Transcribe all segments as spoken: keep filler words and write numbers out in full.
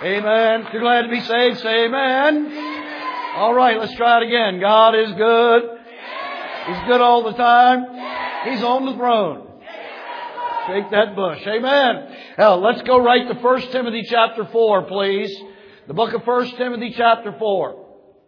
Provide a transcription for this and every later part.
Amen. If you're glad to be saved, say amen. Amen. All right, let's try it again. God is good. He's good all the time. He's on the throne. Shake that bush. Amen. Now, let's go right to First Timothy chapter four, please. The book of First Timothy chapter four.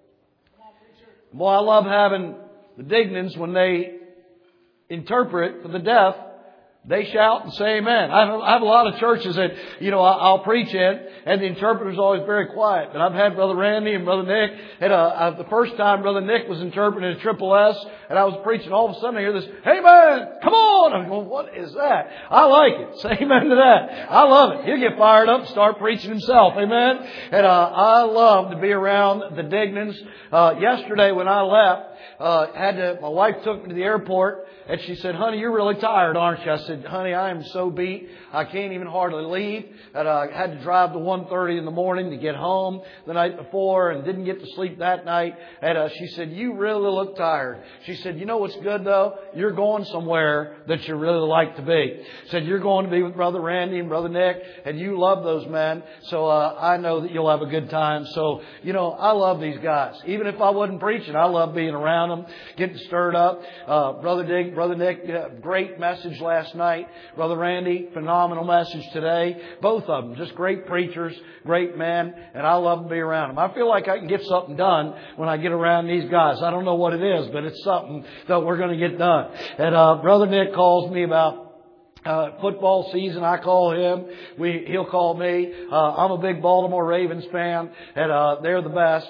Boy, I love having the Dignans when they interpret for the deaf. They shout and say amen. I have, I have a lot of churches that, you know, I'll preach in, and the interpreter's always very quiet. But I've had Brother Randy and Brother Nick, and uh, uh, the first time Brother Nick was interpreting at Triple S, and I was preaching, all of a sudden I hear this, amen, come on! I'm going, what is that? I like it. Say amen to that. I love it. He'll get fired up and start preaching himself. Amen? And uh, I love to be around the Dignans. Uh, yesterday when I left, Uh, had to, my wife took me to the airport and she said, honey, you're really tired, aren't you? I said, honey, I am so beat. I can't even hardly leave. And I had to drive to one thirty in the morning to get home the night before and didn't get to sleep that night. And uh, she said, you really look tired. She said, you know what's good though? You're going somewhere that you really like to be. Said, you're going to be with Brother Randy and Brother Nick and you love those men. So uh, I know that you'll have a good time. So, you know, I love these guys. Even if I wasn't preaching, I love being around them, getting stirred up. Uh, Brother Dick, Brother Nick, uh, great message last night. Brother Randy, phenomenal message today. Both of them, just great preachers, great men, and I love to be around them. I feel like I can get something done when I get around these guys. I don't know what it is, but it's something that we're going to get done. And uh, Brother Nick calls me about Uh, football season. I call him. We, he'll call me. Uh, I'm a big Baltimore Ravens fan, and uh, they're the best.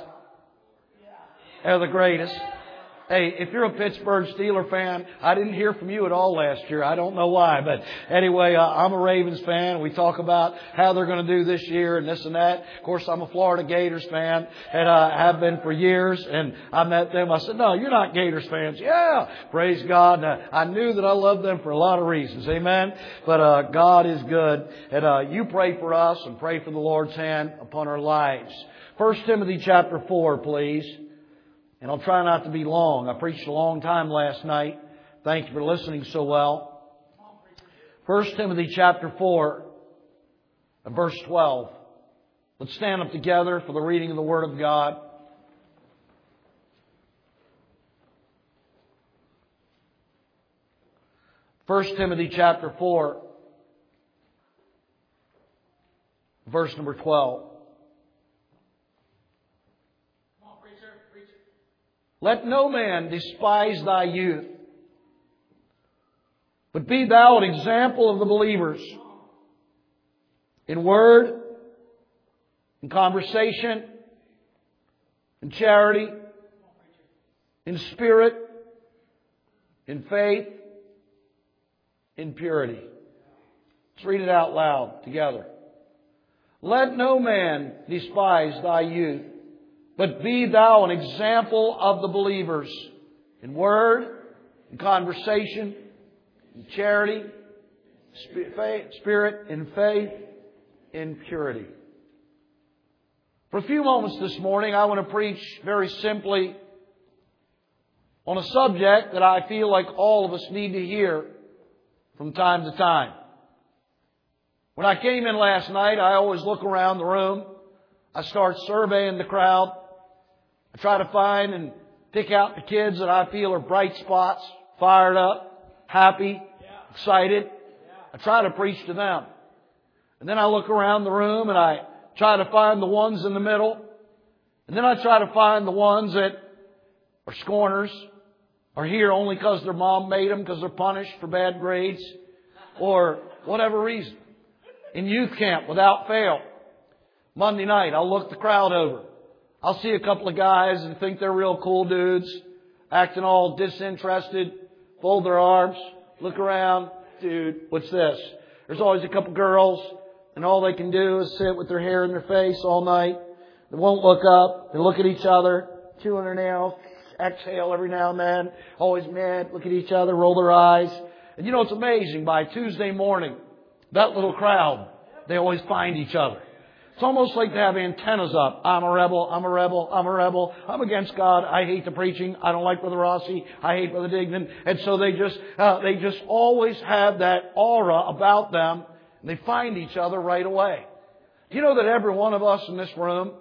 They're the greatest. Hey, if you're a Pittsburgh Steelers fan, I didn't hear from you at all last year. I don't know why, but anyway, uh, I'm a Ravens fan. We talk about how they're going to do this year and this and that. Of course, I'm a Florida Gators fan, and I uh, have been for years. And I met them. I said, "No, you're not Gators fans." Yeah, praise God. And, uh, I knew that I loved them for a lot of reasons. Amen. But uh, God is good, and uh, you pray for us and pray for the Lord's hand upon our lives. First Timothy chapter four, please. And I'll try not to be long. I preached a long time last night. Thank you for listening so well. First Timothy chapter four, and verse twelve. Let's stand up together for the reading of the Word of God. First Timothy chapter four, verse number twelve. Let no man despise thy youth, but be thou an example of the believers in word, in conversation, in charity, in spirit, in faith, in purity. Let's read it out loud together. Let no man despise thy youth, but be thou an example of the believers in word, in conversation, in charity, spirit, in faith, in purity. For a few moments this morning, I want to preach very simply on a subject that I feel like all of us need to hear from time to time. When I came in last night, I always look around the room. I start surveying the crowd. I try to find and pick out the kids that I feel are bright spots, fired up, happy, excited. I try to preach to them. And then I look around the room and I try to find the ones in the middle. And then I try to find the ones that are scorners, are here only because their mom made them, because they're punished for bad grades, or whatever reason. In youth camp, without fail, Monday night, I'll look the crowd over. I'll see a couple of guys and think they're real cool dudes, acting all disinterested, fold their arms, look around. Dude, what's this? There's always a couple girls, and all they can do is sit with their hair in their face all night. They won't look up. They look at each other, chewing their nails, exhale every now and then, always mad, look at each other, roll their eyes. And you know, it's amazing. By Tuesday morning, that little crowd, they always find each other. It's almost like they have antennas up. I'm a rebel, I'm a rebel, I'm a rebel. I'm against God. I hate the preaching. I don't like Brother Rossi. I hate Brother Dignan. And so they just, uh, they just always have that aura about them. And they find each other right away. Do you know that every one of us in this room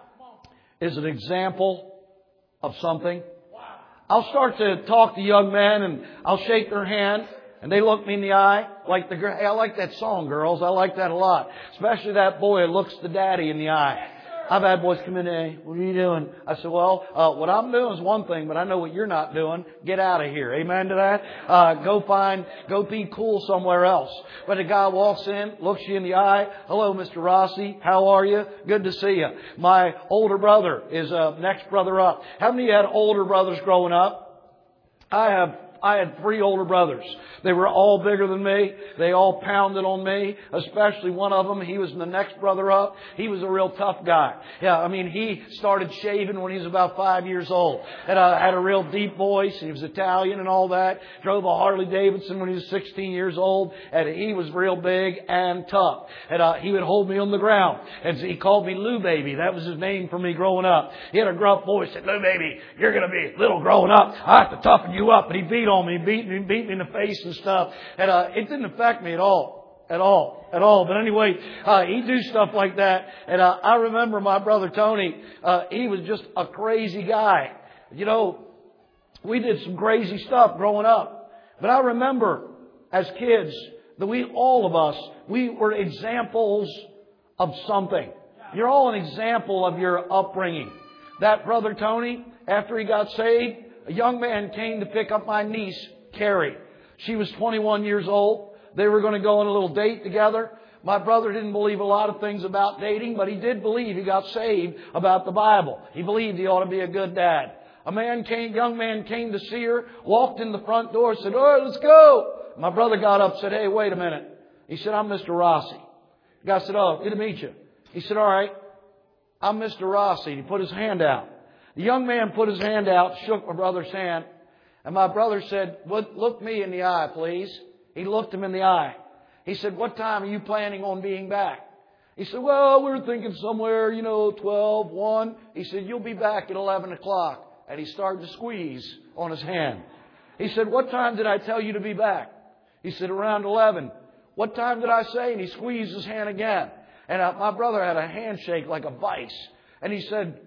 is an example of something? I'll start to talk to young men and I'll shake their hand and they look me in the eye like the, hey, I like that song, girls. I like that a lot. Especially that boy who looks the daddy in the eye. I've had boys come in, hey, what are you doing? I said, well, uh, what I'm doing is one thing, but I know what you're not doing. Get out of here. Amen to that? Uh, go find, go be cool somewhere else. But a guy walks in, looks you in the eye. Hello, Mister Rossi. How are you? Good to see you. My older brother is, uh, next brother up. How many of you had older brothers growing up? I have I had three older brothers. They were all bigger than me. They all pounded on me, especially one of them. He was the next brother up. He was a real tough guy. Yeah, I mean, he started shaving when he was about five years old. Had a, had a real deep voice. He was Italian and all that. Drove a Harley Davidson when he was sixteen years old. And he was real big and tough. And uh, he would hold me on the ground. And he called me Lou Baby. That was his name for me growing up. He had a gruff voice. Said, Lou Baby, you're going to be little growing up. I have to toughen you up. And he beat on me, beat me, beat me in the face and stuff. And uh, it didn't affect me at all, at all, at all. But anyway, uh, he'd do stuff like that. And uh, I remember my brother Tony, uh, he was just a crazy guy. You know, we did some crazy stuff growing up. But I remember as kids that we, all of us, we were examples of something. You're all an example of your upbringing. That brother Tony, after he got saved, a young man came to pick up my niece, Carrie. She was twenty-one years old. They were going to go on a little date together. My brother didn't believe a lot of things about dating, but he did believe he got saved about the Bible. He believed he ought to be a good dad. A man came, young man came to see her, walked in the front door, said, all right, let's go. My brother got up and said, hey, wait a minute. He said, I'm Mister Rossi. The guy said, oh, good to meet you. He said, all right, I'm Mister Rossi. He put his hand out. The young man put his hand out, shook my brother's hand, and my brother said, look me in the eye, please. He looked him in the eye. He said, what time are you planning on being back? He said, well, we were thinking somewhere, you know, twelve, one. He said, you'll be back at eleven o'clock. And he started to squeeze on his hand. He said, what time did I tell you to be back? He said, around eleven. What time did I say? And he squeezed his hand again. And uh, my brother had a handshake like a vice. And he said,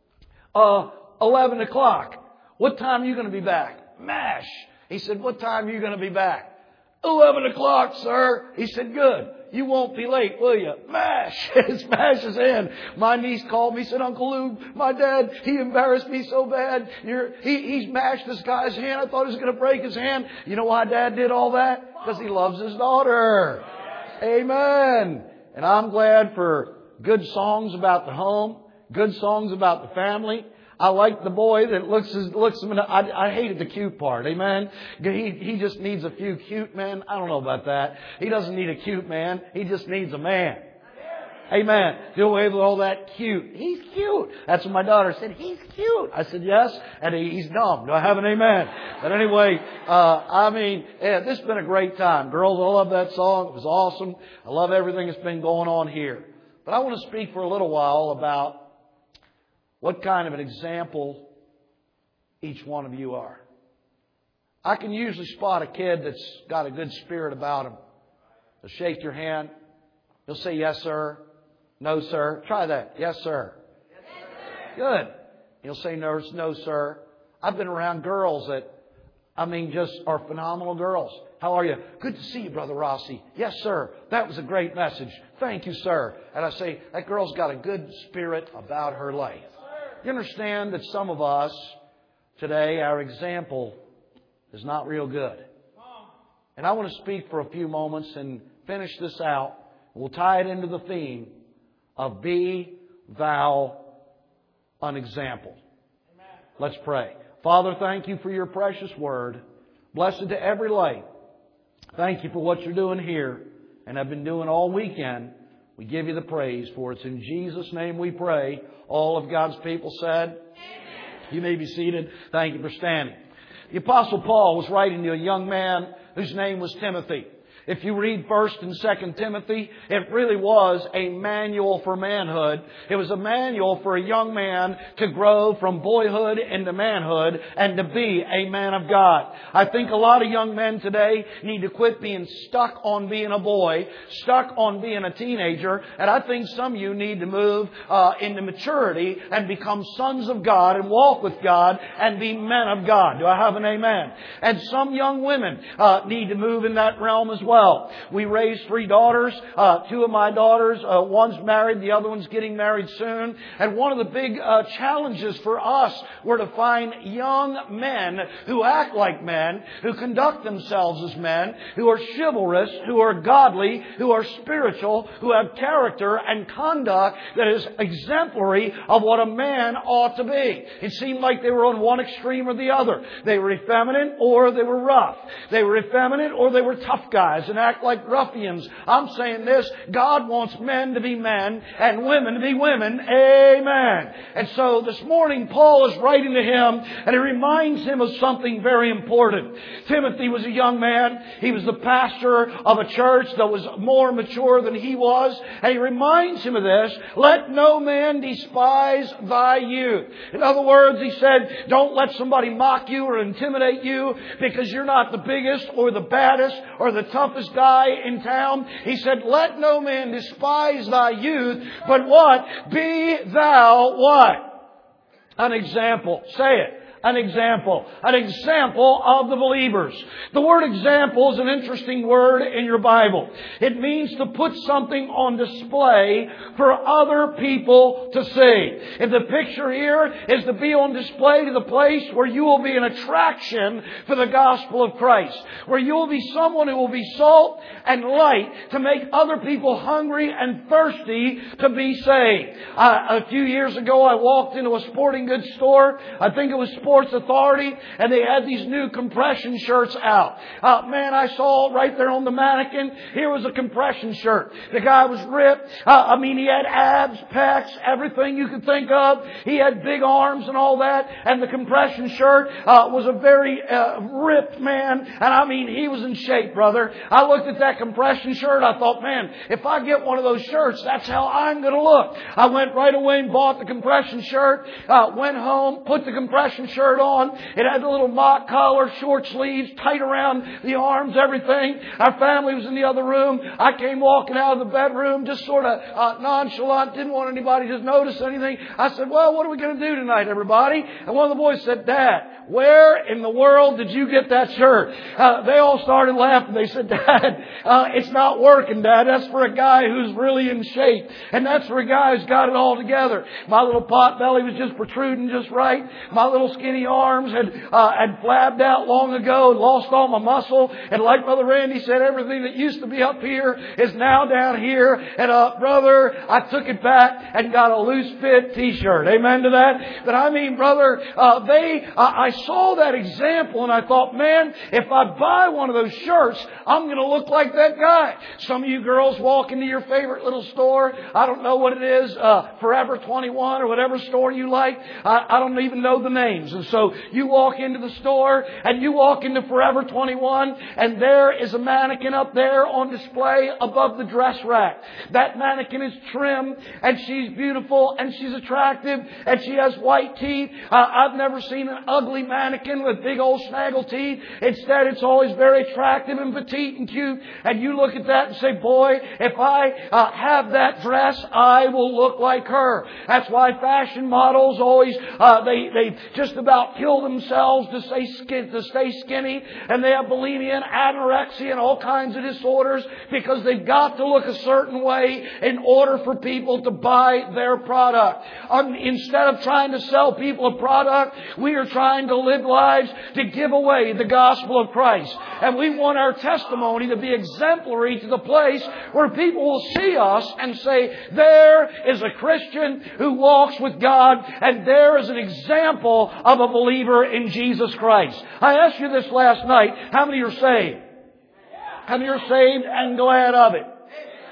Uh, eleven o'clock. What time are you going to be back? Mash. He said, what time are you going to be back? eleven o'clock, sir. He said, good. You won't be late, will you? Mash. Smash his hand. My niece called me, said, Uncle Lou, my dad, he embarrassed me so bad. You're, he, he's mashed this guy's hand. I thought he was going to break his hand. You know why Dad did all that? Because he loves his daughter. Amen. And I'm glad for good songs about the home. Good songs about the family. I like the boy that looks looks him in the, I, I hated the cute part. Amen. He he just needs a few cute men. I don't know about that. He doesn't need a cute man. He just needs a man. Amen. Do away with all that cute. He's cute. That's what my daughter said. He's cute. I said yes, and he's dumb. Do I have an amen? But anyway, uh, I mean, yeah, this has been a great time, girls. I love that song. It was awesome. I love everything that's been going on here. But I want to speak for a little while about what kind of an example each one of you are. I can usually spot a kid that's got a good spirit about him. They'll shake your hand. He'll say, yes, sir. No, sir. Try that. Yes, sir. Yes, sir. Good. He'll say, no, no, sir. I've been around girls that, I mean, just are phenomenal girls. How are you? Good to see you, Brother Rossi. Yes, sir. That was a great message. Thank you, sir. And I say, that girl's got a good spirit about her life. You understand that some of us today, our example is not real good. And I want to speak for a few moments and finish this out. We'll tie it into the theme of be thou an example. Let's pray. Father, thank you for your precious word. Blessed to every life. Thank you for what you're doing here and have been doing all weekend. We give you the praise for it. It's in Jesus' name we pray. All of God's people said, amen. You may be seated. Thank you for standing. The Apostle Paul was writing to a young man whose name was Timothy. If you read First and Second Timothy, it really was a manual for manhood. It was a manual for a young man to grow from boyhood into manhood and to be a man of God. I think a lot of young men today need to quit being stuck on being a boy, stuck on being a teenager, and I think some of you need to move uh, into maturity and become sons of God and walk with God and be men of God. Do I have an amen? And some young women uh, need to move in that realm as well. Well, we raised three daughters. Uh, two of my daughters, uh, one's married, the other one's getting married soon. And one of the big uh, challenges for us were to find young men who act like men, who conduct themselves as men, who are chivalrous, who are godly, who are spiritual, who have character and conduct that is exemplary of what a man ought to be. It seemed like they were on one extreme or the other. They were effeminate or they were rough. They were effeminate or they were tough guys and act like ruffians. I'm saying this, God wants men to be men and women to be women. Amen. And so this morning Paul is writing to him and he reminds him of something very important. Timothy was a young man. He was the pastor of a church that was more mature than he was. And he reminds him of this. Let no man despise thy youth. In other words, he said, don't let somebody mock you or intimidate you because you're not the biggest or the baddest or the toughest guy in town. He said, let no man despise thy youth, but what? Be thou what? An example. Say it. An example. An example of the believers. The word example is an interesting word in your Bible. It means to put something on display for other people to see. And the picture here is to be on display to the place where you will be an attraction for the gospel of Christ. Where you will be someone who will be salt and light to make other people hungry and thirsty to be saved. Uh, a few years ago I walked into a sporting goods store. I think it was Sports Authority, and they had these new compression shirts out. Uh, man, I saw right there on the mannequin, here was a compression shirt. The guy was ripped. Uh, I mean, he had abs, pecs, everything you could think of. He had big arms and all that, and the compression shirt uh, was a very uh, ripped man, and I mean, he was in shape, brother. I looked at that compression shirt, I thought, man, if I get one of those shirts, that's how I'm going to look. I went right away and bought the compression shirt, uh, went home, put the compression shirt on. It had a little mock collar, short sleeves, tight around the arms, everything. Our family was in the other room. I came walking out of the bedroom, just sort of uh, nonchalant, didn't want anybody to notice anything. I said, well, what are we going to do tonight, everybody? And one of the boys said, Dad, where in the world did you get that shirt? Uh, they all started laughing. They said, Dad, uh, it's not working, Dad. That's for a guy who's really in shape. And that's for a guy who's got it all together. My little pot belly was just protruding just right. My little skinny arms had uh, had flabbed out long ago and lost all my muscle. And like Brother Randy said, everything that used to be up here is now down here. And uh, brother, I took it back and got a loose fit T-shirt. Amen to that. But I mean, brother, uh, they, uh, I saw that example and I thought, man, if I buy one of those shirts, I'm going to look like that guy. Some of you girls walk into your favorite little store. I don't know what it is, uh, Forever twenty-one or whatever store you like. I, I don't even know the names. And so you walk into the store and you walk into Forever twenty-one and there is a mannequin up there on display above the dress rack. That mannequin is trim and she's beautiful and she's attractive and she has white teeth. Uh, I've never seen an ugly mannequin with big old snaggle teeth. Instead, it's always very attractive and petite and cute. And you look at that and say, boy, if I uh, have that dress, I will look like her. That's why fashion models always, uh, they, they just about kill themselves to stay, skin, to stay skinny. And they have bulimia and anorexia and all kinds of disorders because they've got to look a certain way in order for people to buy their product. Um, instead of trying to sell people a product, we are trying to live lives to give away the gospel of Christ. And we want our testimony to be exemplary to the place where people will see us and say, there is a Christian who walks with God and there is an example of a believer in Jesus Christ. I asked you this last night. How many are saved? How many are saved and glad of it?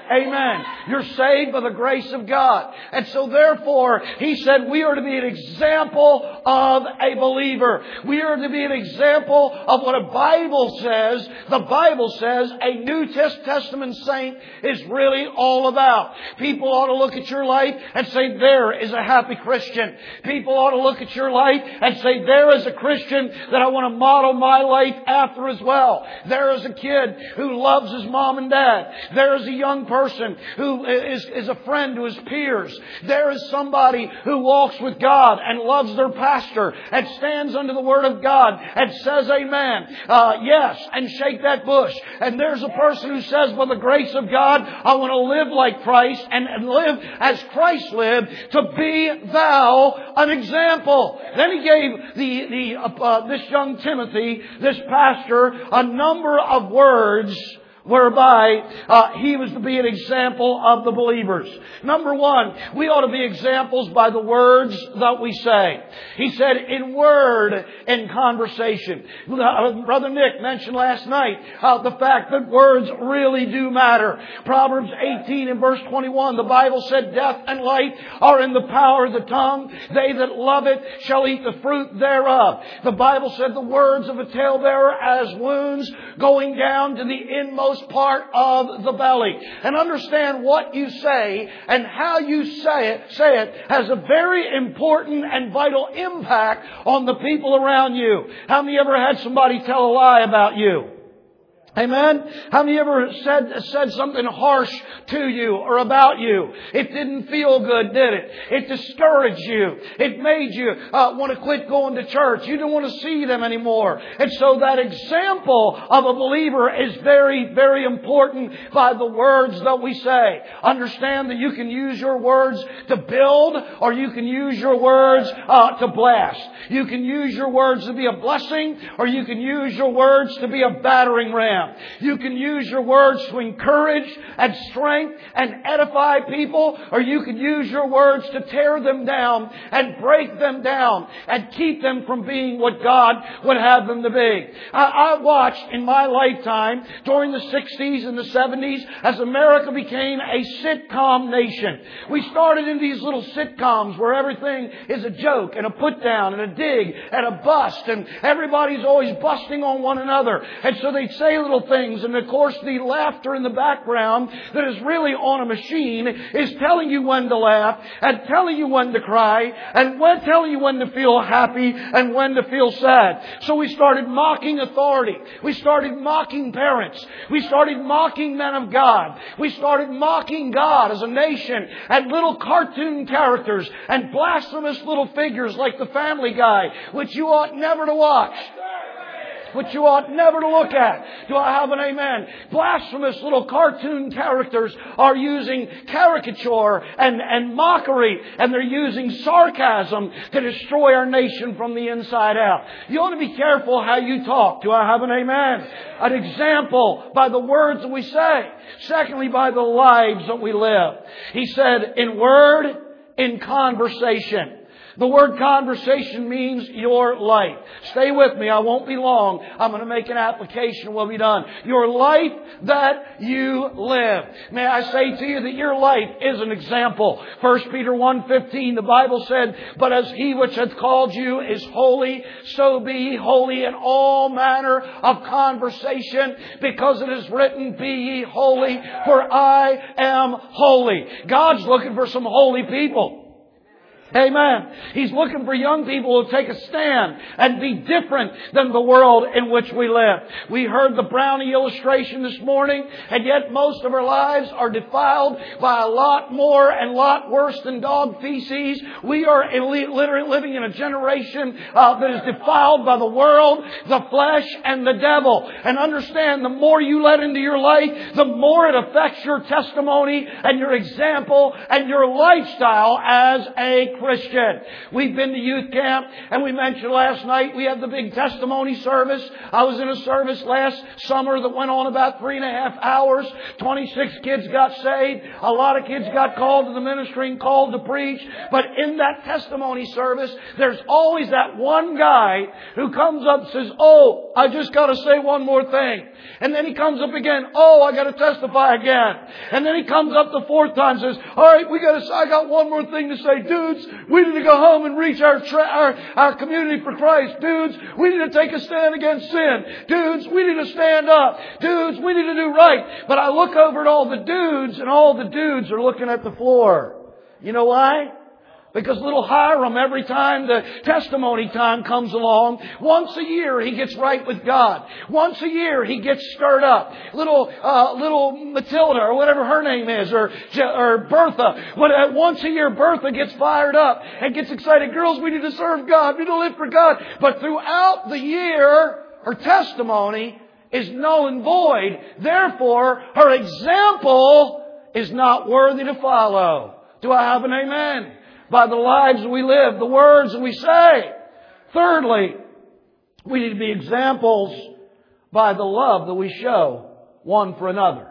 Amen. You're saved by the grace of God. And so therefore, He said we are to be an example of a believer. We are to be an example of what a Bible says. The Bible says a New Testament saint is really all about. People ought to look at your life and say, there is a happy Christian. People ought to look at your life and say, there is a Christian that I want to model my life after as well. There is a kid who loves his mom and dad. There is a young person person who is, is a friend to his peers. There is somebody who walks with God and loves their pastor and stands under the Word of God and says amen. Uh, yes, and shake that bush. And there's a person who says, by the grace of God, I want to live like Christ and, and live as Christ lived, to be thou an example. Then he gave the, the uh, uh, this young Timothy, this pastor, a number of words whereby uh, he was to be an example of the believers. Number one, we ought to be examples by the words that we say. He said, in word and conversation. Uh, Brother Nick mentioned last night uh, the fact that words really do matter. Proverbs eighteen and verse twenty-one, the Bible said, death and life are in the power of the tongue. They that love it shall eat the fruit thereof. The Bible said the words of a talebearer as wounds going down to the inmost part of the belly. And understand what you say and how you say it, say it has a very important and vital impact on the people around you. How many ever had somebody tell a lie about you? Amen? How many ever said said something harsh to you or about you? It didn't feel good, did it? It discouraged you. It made you uh, want to quit going to church. You didn't want to see them anymore. And so that example of a believer is very, very important by the words that we say. Understand that you can use your words to build, or you can use your words uh, to blast. You can use your words to be a blessing, or you can use your words to be a battering ram. You can use your words to encourage and strengthen and edify people, or you can use your words to tear them down and break them down and keep them from being what God would have them to be. I, I watched in my lifetime during the sixties and the seventies as America became a sitcom nation. We started in these little sitcoms where everything is a joke and a put down and a dig and a bust, and everybody's always busting on one another. And so they'd say little things, and of course the laughter in the background that is really on a machine is telling you when to laugh and telling you when to cry and when telling you when to feel happy and when to feel sad. So we started mocking authority. We started mocking parents. We started mocking men of God. We started mocking God as a nation, and little cartoon characters and blasphemous little figures like the Family Guy, which you ought never to watch. Which you ought never to look at. Do I have an amen? Blasphemous little cartoon characters are using caricature and, and mockery, and they're using sarcasm to destroy our nation from the inside out. You ought to be careful how you talk. Do I have an amen? An example by the words that we say. Secondly, by the lives that we live. He said, in word, in conversation. The word conversation means your life. Stay with me. I won't be long. I'm going to make an application. We'll be done. Your life that you live. May I say to you that your life is an example. First Peter one fifteen, the Bible said, but as he which hath called you is holy, so be ye holy in all manner of conversation, because it is written, be ye holy, for I am holy. God's looking for some holy people. Amen. He's looking for young people who take a stand and be different than the world in which we live. We heard the brownie illustration this morning, and yet most of our lives are defiled by a lot more and lot worse than dog feces. We are literally living in a generation uh, that is defiled by the world, the flesh, and the devil. And understand, the more you let into your life, the more it affects your testimony and your example and your lifestyle as a Christian. We've been to youth camp, and we mentioned last night we had the big testimony service. I was in a service last summer that went on about three and a half hours. twenty-six kids got saved. A lot of kids got called to the ministry and called to preach. But in that testimony service, there's always that one guy who comes up and says, oh, I just got to say one more thing. And then he comes up again, oh, I got to testify again. And then he comes up the fourth time and says, all right, we got to, I got one more thing to say. Dudes, we need to go home and reach our, tra- our, our community for Christ. Dudes, we need to take a stand against sin. Dudes, we need to stand up. Dudes, we need to do right. But I look over at all the dudes, and all the dudes are looking at the floor. You know why? Because little Hiram, every time the testimony time comes along, once a year he gets right with God. Once a year he gets stirred up. Little uh, little Matilda, or whatever her name is, or or Bertha. When, uh, once a year Bertha gets fired up and gets excited. Girls, we need to serve God. We need to live for God. But throughout the year, her testimony is null and void. Therefore, her example is not worthy to follow. Do I have an amen? By the lives we live, the words we say. Thirdly, we need to be examples by the love that we show one for another.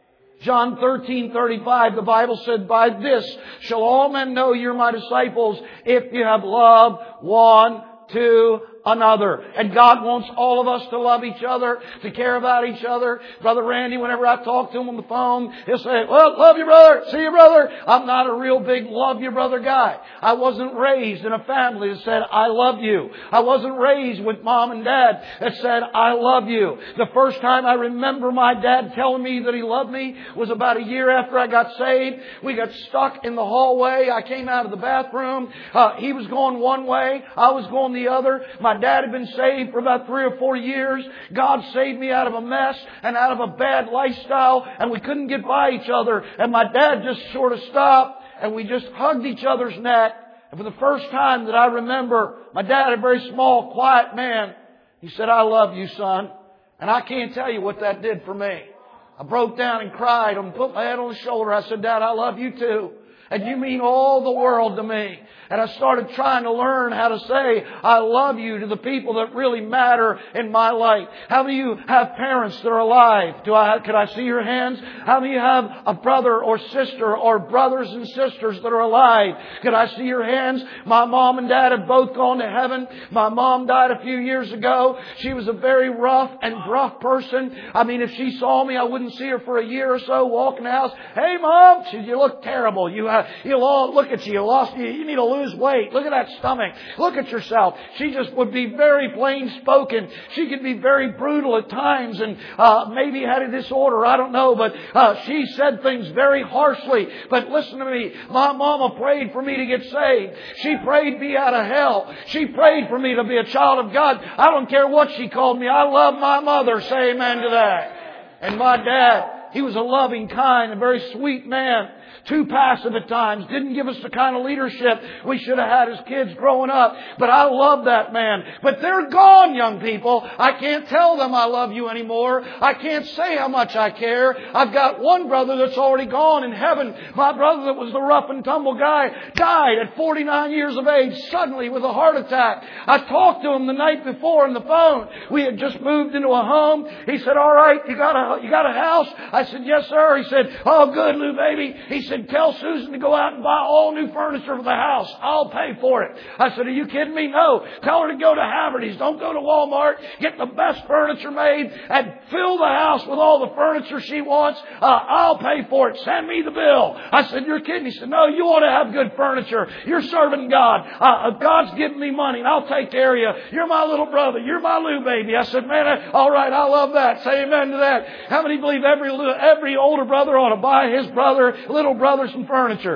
John thirteen thirty-five, the Bible said, by this shall all men know you're my disciples if you have love one to another. And God wants all of us to love each other, to care about each other. Brother Randy, whenever I talk to him on the phone, he'll say, well, love you, brother. See you, brother. I'm not a real big love you, brother guy. I wasn't raised in a family that said, I love you. I wasn't raised with mom and dad that said, I love you. The first time I remember my dad telling me that he loved me was about a year after I got saved. We got stuck in the hallway. I came out of the bathroom. Uh, he was going one way. I was going the other. My My dad had been saved for about three or four years. God saved me out of a mess and out of a bad lifestyle, and we couldn't get by each other. And my dad just sort of stopped, and we just hugged each other's neck. And for the first time that I remember, my dad, a very small, quiet man, he said, I love you, son. And I can't tell you what that did for me. I broke down and cried and put my head on his shoulder. I said, Dad, I love you too. And you mean all the world to me. And I started trying to learn how to say, I love you to the people that really matter in my life. How many of you have parents that are alive? Do I, could I see your hands? How many of you have a brother or sister or brothers and sisters that are alive? Could I see your hands? My mom and dad have both gone to heaven. My mom died a few years ago. She was a very rough and gruff person. I mean, if she saw me, I wouldn't see her for a year or so, walk in the house. Hey, Mom, she, you look terrible. You, uh, you'll all look at you. You lost, you, you need to lose weight. Look at that stomach. Look at yourself. She just would be very plain spoken. She could be very brutal at times and uh, maybe had a disorder. I don't know. But uh, she said things very harshly. But listen to me. My mama prayed for me to get saved. She prayed me out of hell. She prayed for me to be a child of God. I don't care what she called me. I love my mother. Say amen to that. And my dad, he was a loving, kind, and very sweet man. Too passive at times. Didn't give us the kind of leadership we should have had as kids growing up. But I love that man. But they're gone, young people. I can't tell them I love you anymore. I can't say how much I care. I've got one brother that's already gone in heaven. My brother that was the rough and tumble guy died at forty-nine years of age suddenly with a heart attack. I talked to him the night before on the phone. We had just moved into a home. He said, all right, you got a, you got a house? I said, yes, sir. He said, oh, good, Lou, baby. He said, tell Susan to go out and buy all new furniture for the house. I'll pay for it. I said, are you kidding me? No. Tell her to go to Haverty's. Don't go to Walmart. Get the best furniture made and fill the house with all the furniture she wants. Uh, I'll pay for it. Send me the bill. I said, you're kidding. He said, no, you want to have good furniture. You're serving God. Uh, God's giving me money and I'll take care of you. You're my little brother. You're my Lou baby. I said, man, I, all right, I love that. Say amen to that. How many believe every, every older brother ought to buy his brother, little brother, some furniture?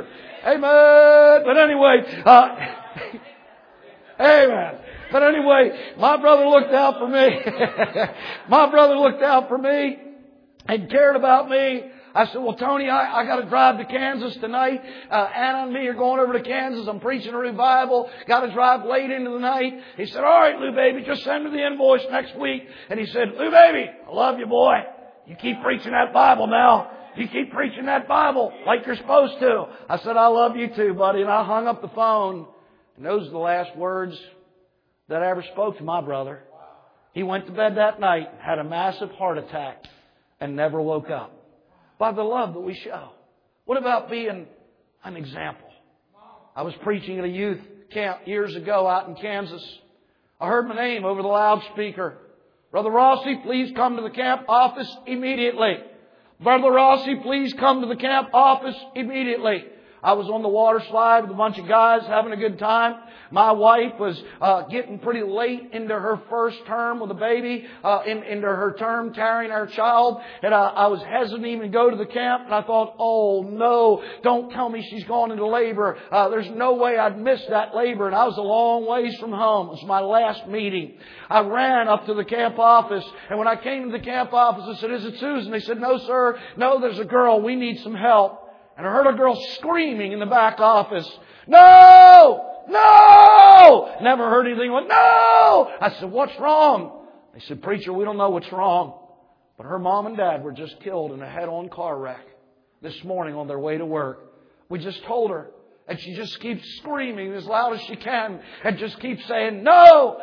Amen. But anyway, uh, amen. But anyway, my brother looked out for me. My brother looked out for me and cared about me. I said, well, Tony, I, I got to drive to Kansas tonight. Uh, Anna and me are going over to Kansas. I'm preaching a revival. Got to drive late into the night. He said, all right, Lou baby, just send me the invoice next week. And he said, Lou baby, I love you, boy. You keep preaching that Bible now. You keep preaching that Bible like you're supposed to. I said, I love you too, buddy. And I hung up the phone. And those are the last words that I ever spoke to my brother. He went to bed that night, had a massive heart attack, and never woke up. By the love that we show. What about being an example? I was preaching at a youth camp years ago out in Kansas. I heard my name over the loudspeaker. Brother Rossi, please come to the camp office immediately. Brother Rossi, please come to the camp office immediately. I was on the water slide with a bunch of guys having a good time. My wife was uh, getting pretty late into her first term with a baby, uh, in, into her term carrying our child. And I, I was hesitant to even go to the camp. And I thought, oh no, don't tell me she's gone into labor. Uh, there's no way I'd miss that labor. And I was a long ways from home. It was my last meeting. I ran up to the camp office. And when I came to the camp office, I said, is it Susan? They said, no, sir. No, there's a girl. We need some help. And I heard a girl screaming in the back office, no! No! Never heard anything like, no! I said, what's wrong? They said, preacher, we don't know what's wrong. But her mom and dad were just killed in a head-on car wreck this morning on their way to work. We just told her. And she just keeps screaming as loud as she can and just keeps saying, no!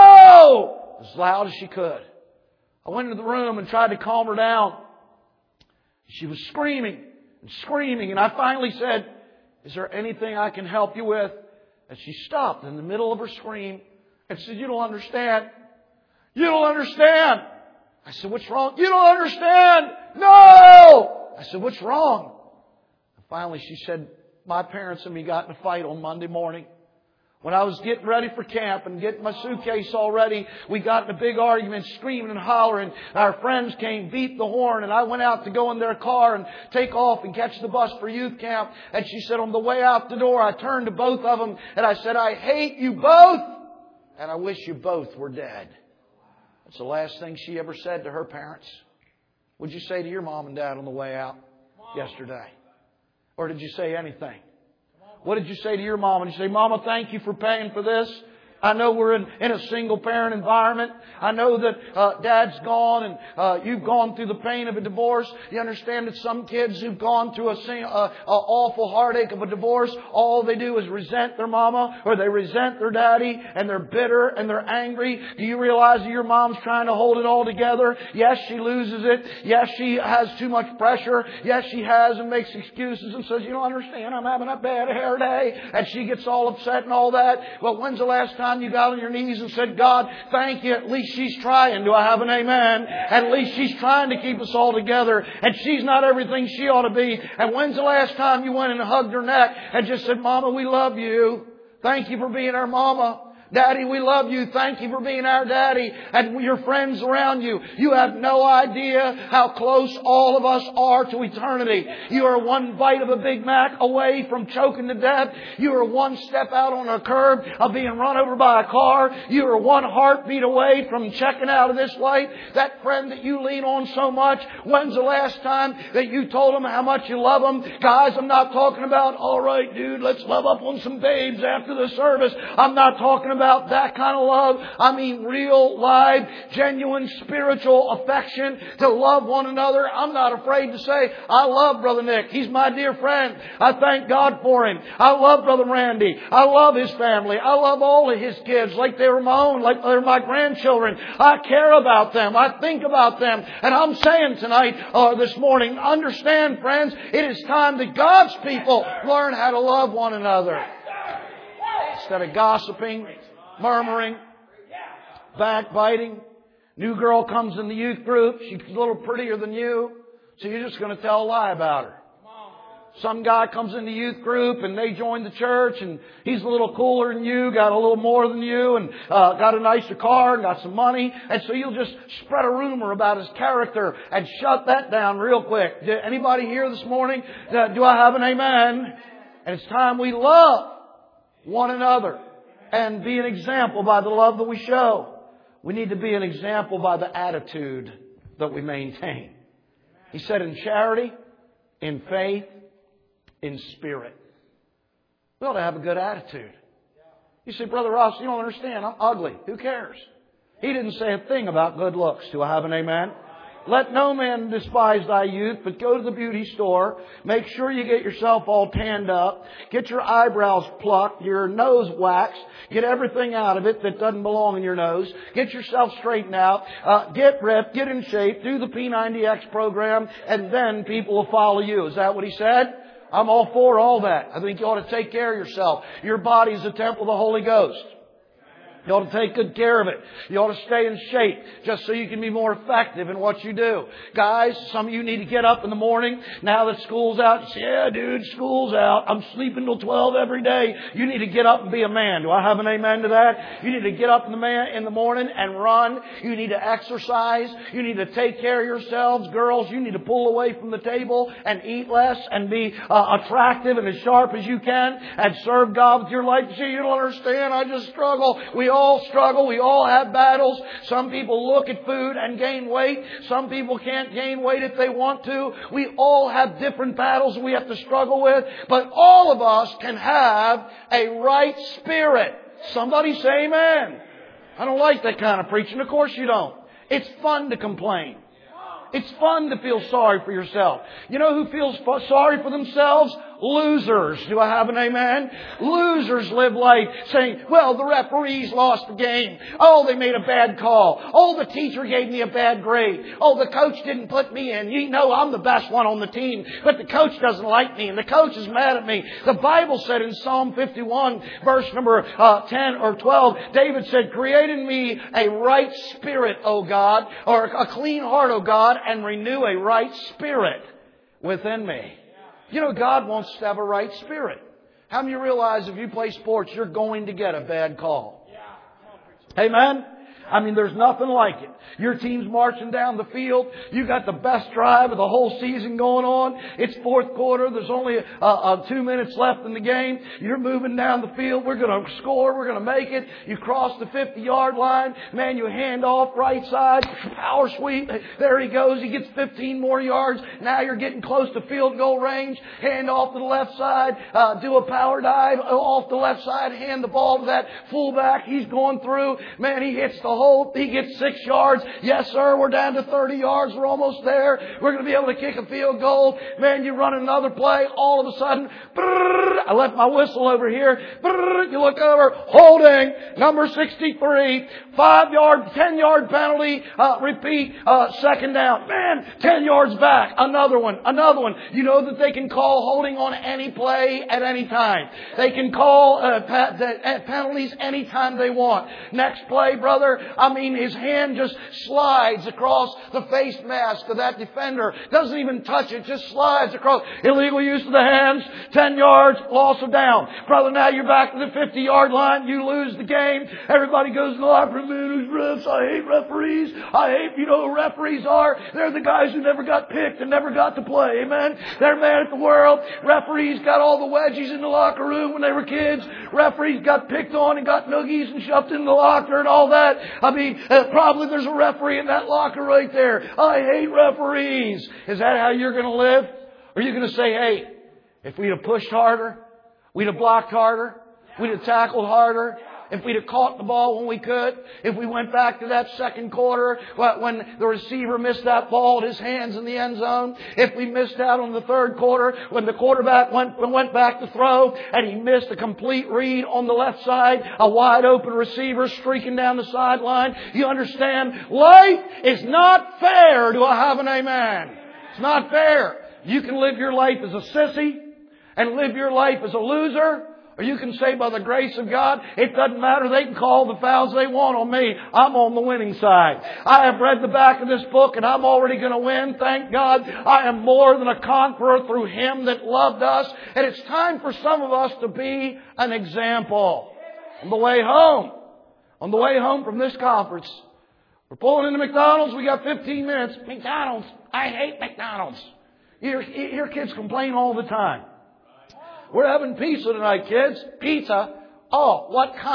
No! As loud as she could. I went into the room and tried to calm her down. She was screaming. Screaming, and I finally said, is there anything I can help you with? And she stopped in the middle of her scream and said, you don't understand. You don't understand. I said, what's wrong? You don't understand. No! I said, what's wrong? And finally she said, my parents and me got in a fight on Monday morning. When I was getting ready for camp and getting my suitcase all ready, we got in a big argument, screaming and hollering. Our friends came, beat the horn, and I went out to go in their car and take off and catch the bus for youth camp. And she said, on the way out the door, I turned to both of them and I said, I hate you both and I wish you both were dead. That's the last thing she ever said to her parents. What'd you say to your mom and dad on the way out yesterday? Or did you say anything? What did you say to your mom? And you say, Mama, thank you for paying for this. I know we're in, in a single parent environment. I know that uh, Dad's gone and uh, you've gone through the pain of a divorce. You understand that some kids who've gone through a, sing, uh, a awful heartache of a divorce, all they do is resent their mama or they resent their daddy and they're bitter and they're angry. Do you realize that your mom's trying to hold it all together? Yes, she loses it. Yes, she has too much pressure. Yes, she has and makes excuses and says, you don't understand, I'm having a bad hair day. And she gets all upset and all that. Well, when's the last time you got on your knees and said, God, thank you. At least she's trying. Do I have an amen? At least she's trying to keep us all together. And she's not everything she ought to be. And when's the last time you went and hugged her neck and just said, Mama, we love you. Thank you for being our mama. Daddy, we love you. Thank you for being our daddy. And your friends around you. You have no idea how close all of us are to eternity. You are one bite of a Big Mac away from choking to death. You are one step out on a curb of being run over by a car. You are one heartbeat away from checking out of this life. That friend that you lean on so much, when's the last time that you told them how much you love them? Guys, I'm not talking about, all right, dude, let's love up on some babes after the service. I'm not talking about about that kind of love. I mean real, live, genuine, spiritual affection to love one another. I'm not afraid to say, I love Brother Nick. He's my dear friend. I thank God for him. I love Brother Randy. I love his family. I love all of his kids like they were my own, like they're my grandchildren. I care about them. I think about them. And I'm saying tonight, or uh, this morning, understand, friends, it is time that God's people learn how to love one another. Instead of gossiping, murmuring, backbiting. New girl comes in the youth group. She's a little prettier than you. So you're just going to tell a lie about her. Some guy comes in the youth group and they join the church and he's a little cooler than you, got a little more than you, and uh, got a nicer car and got some money. And so you'll just spread a rumor about his character and shut that down real quick. Did anybody here this morning? Uh, do I have an amen? And it's time we love one another and be an example by the love that we show. We need to be an example by the attitude that we maintain. He said in charity, in faith, in spirit. We ought to have a good attitude. You say, Brother Ross, you don't understand. I'm ugly. Who cares? He didn't say a thing about good looks. Do I have an amen? Let no man despise thy youth, but go to the beauty store. Make sure you get yourself all tanned up. Get your eyebrows plucked, your nose waxed. Get everything out of it that doesn't belong in your nose. Get yourself straightened out. Uh, get ripped, get in shape, do the P ninety X program, and then people will follow you. Is that what he said? I'm all for all that. I think you ought to take care of yourself. Your body's a temple of the Holy Ghost. You ought to take good care of it. You ought to stay in shape just so you can be more effective in what you do. Guys, some of you need to get up in the morning. Now that school's out, you say, yeah, dude, school's out. I'm sleeping till twelve every day. You need to get up and be a man. Do I have an amen to that? You need to get up in the, man, in the morning and run. You need to exercise. You need to take care of yourselves. Girls, you need to pull away from the table and eat less and be uh, attractive and as sharp as you can and serve God with your life. See, you don't understand. I just struggle. We all struggle. We all have battles. Some people look at food and gain weight. Some people can't gain weight if they want to. We all have different battles we have to struggle with. But all of us can have a right spirit. Somebody say amen. I don't like that kind of preaching. Of course you don't. It's fun to complain. It's fun to feel sorry for yourself. You know who feels sorry for themselves? Losers. Do I have an amen? Losers live life saying, well, the referees lost the game. Oh, they made a bad call. Oh, the teacher gave me a bad grade. Oh, the coach didn't put me in. You know I'm the best one on the team, but the coach doesn't like me and the coach is mad at me. The Bible said in Psalm fifty-one, verse number uh, ten or twelve, David said, create in me a right spirit, O God, or a clean heart, O God, and renew a right spirit within me. You know, God wants us to have a right spirit. How many of you realize if you play sports, you're going to get a bad call? Amen? I mean, there's nothing like it. Your team's marching down the field. You got the best drive of the whole season going on. It's fourth quarter. There's only uh, uh, two minutes left in the game. You're moving down the field. We're going to score. We're going to make it. You cross the fifty-yard line. Man, you hand off right side. Power sweep. There he goes. He gets fifteen more yards. Now you're getting close to field goal range. Hand off to the left side. Uh, do a power dive off the left side. Hand the ball to that fullback. He's going through. Man, he hits the hole. He gets six yards. Yes, sir. We're down to thirty yards. We're almost there. We're going to be able to kick a field goal. Man, you run another play. All of a sudden, brrr, I left my whistle over here. Brrr, you look over. Holding. Number sixty-three. Five yard, ten yard penalty. Uh, repeat. Uh, second down. Man, ten yards back. Another one. Another one. You know that they can call holding on any play at any time. They can call uh, pa- the, uh, penalties anytime they want. Next play, brother. I mean, his hand just slides across the face mask of that defender. Doesn't even touch it. Just slides across. Illegal use of the hands. Ten yards. Loss of down. Brother, now you're back to the fifty-yard line. You lose the game. Everybody goes to the locker room. Man, who's refs? I hate referees. I hate, you know who referees are? They're the guys who never got picked and never got to play. Amen? They're mad at the world. Referees got all the wedgies in the locker room when they were kids. Referees got picked on and got noogies and shoved in the locker and all that. I mean, uh, probably there's a referee in that locker right there. I hate referees. Is that how you're going to live? Or are you going to say, hey, if we'd have pushed harder, we'd have blocked harder, we'd have tackled harder, if we'd have caught the ball when we could, if we went back to that second quarter when the receiver missed that ball at his hands in the end zone, if we missed out on the third quarter when the quarterback went, went back to throw and he missed a complete read on the left side, a wide open receiver streaking down the sideline, you understand, life is not fair. Do I have an amen? It's not fair. You can live your life as a sissy and live your life as a loser. Or you can say by the grace of God, it doesn't matter. They can call the fouls they want on me. I'm on the winning side. I have read the back of this book and I'm already going to win. Thank God. I am more than a conqueror through Him that loved us. And it's time for some of us to be an example. On the way home, on the way home from this conference, we're pulling into McDonald's. We got fifteen minutes. McDonald's. I hate McDonald's. You hear, you hear kids complain all the time. We're having pizza tonight, kids. Pizza? Oh, what kind?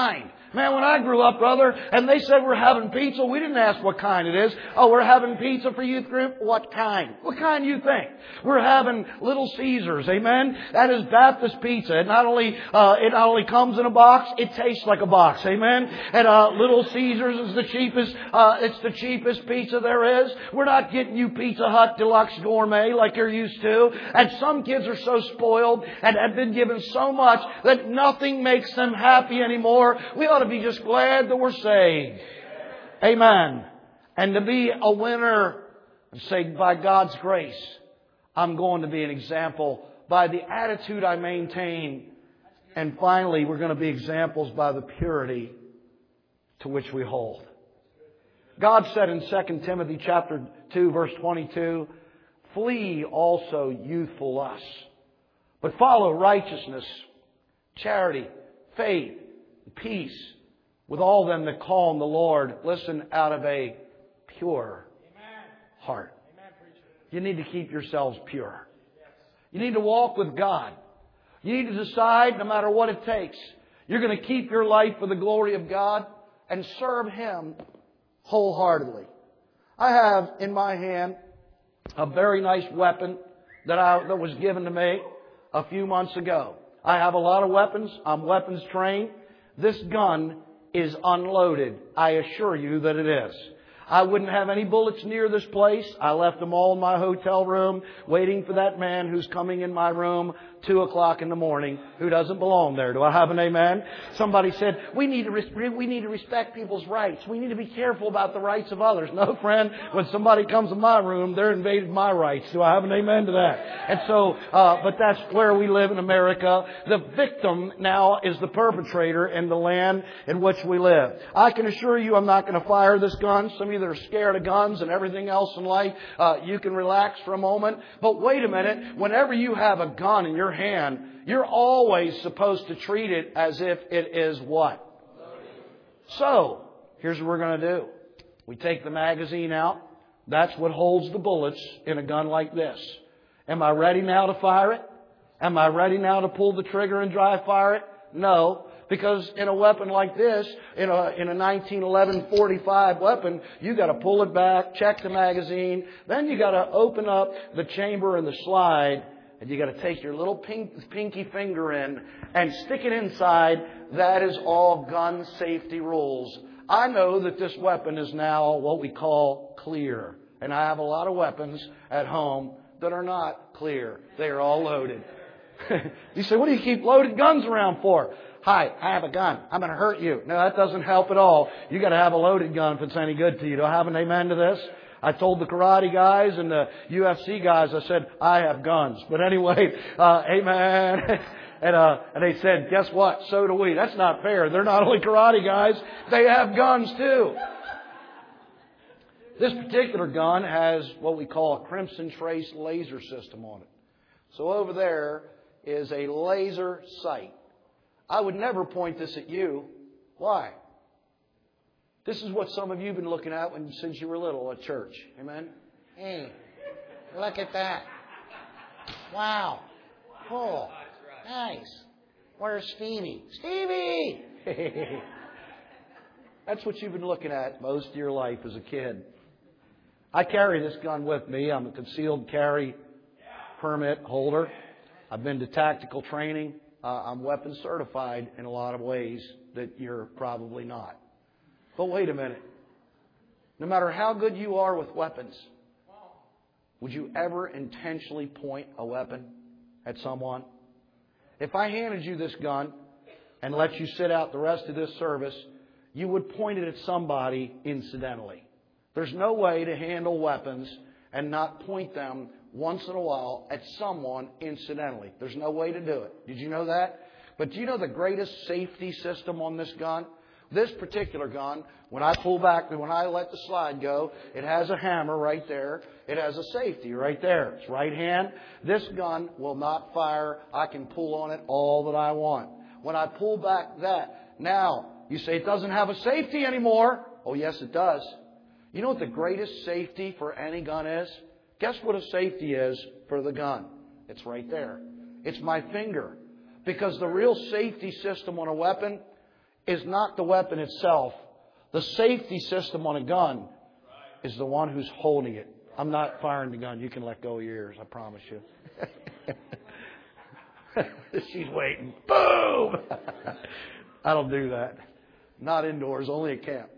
Man, when I grew up, brother, and they said we're having pizza, we didn't ask what kind it is. Oh, we're having pizza for youth group? What kind? What kind do you think? We're having Little Caesars, amen? That is Baptist pizza. It not only, uh, it not only comes in a box, it tastes like a box, amen? And, uh, Little Caesars is the cheapest, uh, it's the cheapest pizza there is. We're not getting you Pizza Hut Deluxe Gourmet like you're used to. And some kids are so spoiled and have been given so much that nothing makes them happy anymore. We ought to be just glad that we're saved. Amen. And to be a winner and say, by God's grace, I'm going to be an example by the attitude I maintain. And finally, we're going to be examples by the purity to which we hold. God said in Second Timothy chapter two, verse twenty-two, flee also youthful lusts, but follow righteousness, charity, faith, peace, with all them that call on the Lord, listen, out of a pure heart. You need to keep yourselves pure. You need to walk with God. You need to decide, no matter what it takes, you're going to keep your life for the glory of God and serve Him wholeheartedly. I have in my hand a very nice weapon that I that was given to me a few months ago. I have a lot of weapons. I'm weapons trained. This gun is unloaded. I assure you that it is. I wouldn't have any bullets near this place. I left them all in my hotel room waiting for that man who's coming in my room two o'clock in the morning who doesn't belong there. Do I have an amen? Somebody said, we need to res- we need to respect people's rights. We need to be careful about the rights of others. No, friend, when somebody comes in my room, they're invading my rights. Do I have an amen to that? And so, uh, but that's where we live in America. The victim now is the perpetrator in the land in which we live. I can assure you I'm not going to fire this gun. Some of you that are scared of guns and everything else in life, uh, you can relax for a moment. But wait a minute. Whenever you have a gun in your hand, you're always supposed to treat it as if it is what? So, here's what we're going to do. We take the magazine out. That's what holds the bullets in a gun like this. Am I ready now to fire it? Am I ready now to pull the trigger and dry fire it? No. Because in a weapon like this, in a, in a nineteen eleven forty-five weapon, you got to pull it back, check the magazine, then you got to open up the chamber and the slide, and you got to take your little pink, pinky finger in and stick it inside. That is all gun safety rules. I know that this weapon is now what we call clear. And I have a lot of weapons at home that are not clear. They are all loaded. You say, what do you keep loaded guns around for? Hi, I have a gun. I'm going to hurt you. No, that doesn't help at all. You got to have a loaded gun if it's any good to you. Do I have an amen to this? I told the karate guys and the U F C guys, I said, I have guns. But anyway, uh, amen. and, uh, and they said, guess what? So do we. That's not fair. They're not only karate guys. They have guns too. This particular gun has what we call a Crimson Trace laser system on it. So over there is a laser sight. I would never point this at you. Why? This is what some of you have been looking at when, since you were little at church. Amen? Hey, look at that. Wow. Cool. Nice. Where's Stevie? Stevie! That's what you've been looking at most of your life as a kid. I carry this gun with me. I'm a concealed carry permit holder. I've been to tactical training. Uh, I'm weapons certified in a lot of ways that you're probably not. But wait a minute. No matter how good you are with weapons, would you ever intentionally point a weapon at someone? If I handed you this gun and let you sit out the rest of this service, you would point it at somebody incidentally. There's no way to handle weapons and not point them once in a while at someone incidentally. There's no way to do it. Did you know that? But do you know the greatest safety system on this gun? This particular gun, when I pull back, when I let the slide go, it has a hammer right there. It has a safety right there. It's right hand. This gun will not fire. I can pull on it all that I want. When I pull back that, now, you say it doesn't have a safety anymore. Oh, yes, it does. You know what the greatest safety for any gun is? Guess what a safety is for the gun? It's right there. It's my finger. Because the real safety system on a weapon, is not the weapon itself. The safety system on a gun is the one who's holding it. I'm not firing the gun. You can let go of your ears, I promise you. She's waiting. Boom! I don't do that. Not indoors, only at camp.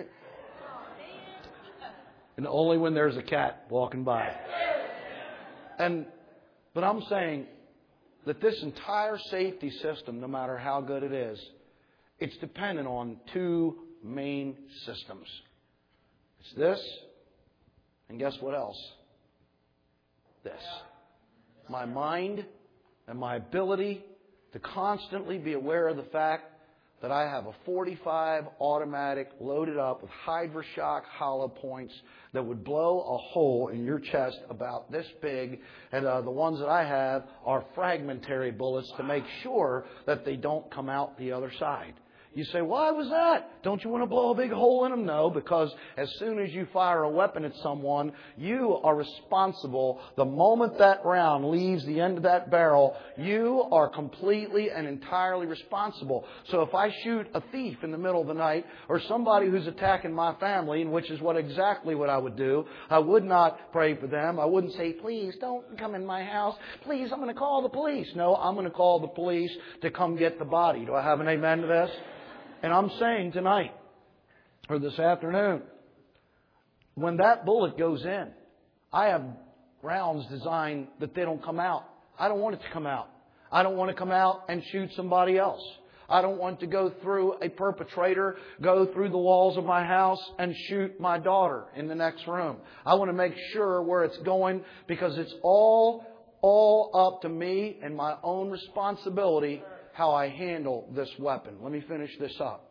And only when there's a cat walking by. And but I'm saying that this entire safety system, no matter how good it is, it's dependent on two main systems. It's this, and guess what else? This. My mind and my ability to constantly be aware of the fact that I have a forty-five automatic loaded up with Hydra-Shock hollow points that would blow a hole in your chest about this big. And uh, the ones that I have are fragmentary bullets to make sure that they don't come out the other side. You say, why was that? Don't you want to blow a big hole in them? No, because as soon as you fire a weapon at someone, you are responsible. The moment that round leaves the end of that barrel, you are completely and entirely responsible. So if I shoot a thief in the middle of the night or somebody who's attacking my family, and which is what exactly what I would do, I would not pray for them. I wouldn't say, please don't come in my house. Please, I'm going to call the police. No, I'm going to call the police to come get the body. Do I have an amen to this? And I'm saying tonight, or this afternoon, when that bullet goes in, I have rounds designed that they don't come out. I don't want it to come out. I don't want to come out and shoot somebody else. I don't want to go through a perpetrator, go through the walls of my house and shoot my daughter in the next room. I want to make sure where it's going, because it's all, all up to me and my own responsibility how I handle this weapon. Let me finish this up.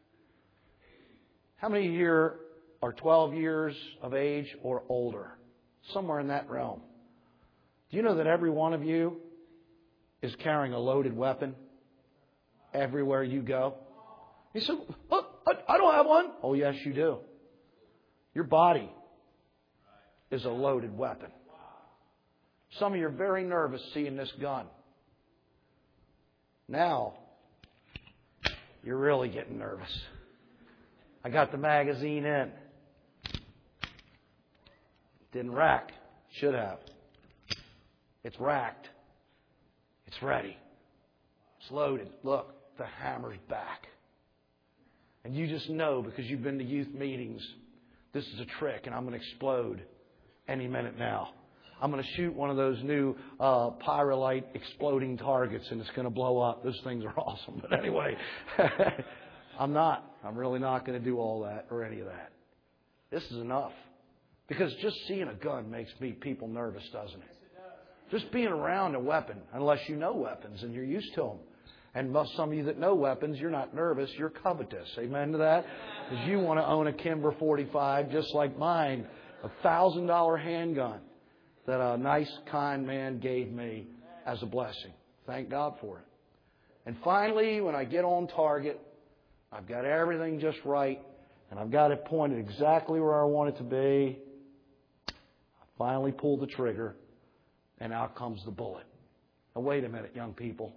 How many here are twelve years of age or older? Somewhere in that realm. Do you know that every one of you is carrying a loaded weapon everywhere you go? You say, oh, I don't have one. Oh, yes, you do. Your body is a loaded weapon. Some of you are very nervous seeing this gun. Now, you're really getting nervous. I got the magazine in. Didn't rack. Should have. It's racked. It's ready. It's loaded. Look, the hammer's back. And you just know, because you've been to youth meetings, this is a trick and I'm going to explode any minute now. I'm going to shoot one of those new uh, Pyrolite exploding targets and it's going to blow up. Those things are awesome. But anyway, I'm not. I'm really not going to do all that or any of that. This is enough. Because just seeing a gun makes me people nervous, doesn't it? Just being around a weapon, unless you know weapons and you're used to them. And most, some of you that know weapons, you're not nervous, you're covetous. Amen to that? Because you want to own a Kimber forty-five just like mine, a one thousand dollars handgun that a nice, kind man gave me as a blessing. Thank God for it. And finally, when I get on target, I've got everything just right, and I've got it pointed exactly where I want it to be. I finally pull the trigger, and out comes the bullet. Now, wait a minute, young people.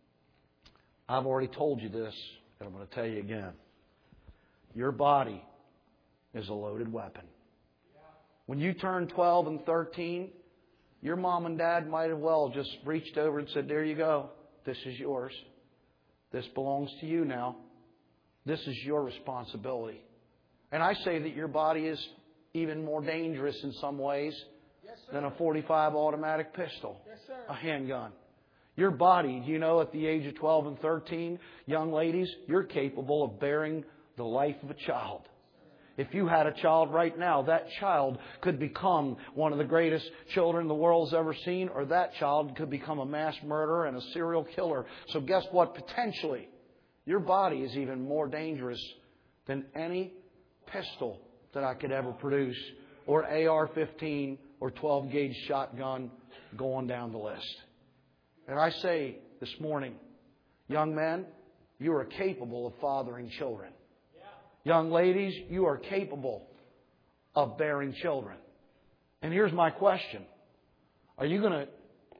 I've already told you this, and I'm going to tell you again. Your body is a loaded weapon. When you turn twelve and thirteen, your mom and dad might have well just reached over and said, there you go. This is yours. This belongs to you now. This is your responsibility. And I say that your body is even more dangerous in some ways yes, than a forty-five automatic pistol, yes, sir. A handgun. Your body, you know, at the age of twelve and thirteen, young ladies, you're capable of bearing the life of a child. If you had a child right now, that child could become one of the greatest children the world's ever seen, or that child could become a mass murderer and a serial killer. So guess what? Potentially, your body is even more dangerous than any pistol that I could ever produce, or A R fifteen, or twelve gauge shotgun going down the list. And I say this morning, young men, you are capable of fathering children. Young ladies, you are capable of bearing children. And here's my question. Are you going to